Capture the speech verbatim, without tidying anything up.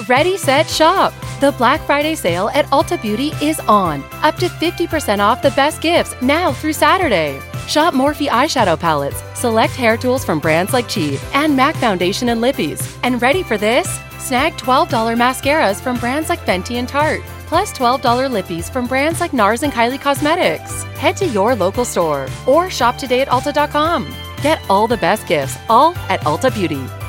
Ready, set, shop! The Black Friday sale at Ulta Beauty is on. Up to fifty percent off the best gifts now through Saturday. Shop Morphe eyeshadow palettes, select hair tools from brands like Chief and MAC Foundation and Lippies. And ready for this? Snag twelve dollars mascaras from brands like Fenty and Tarte, plus twelve dollars lippies from brands like NARS and Kylie Cosmetics. Head to your local store or shop today at Ulta dot com. Get all the best gifts, all at Ulta Beauty.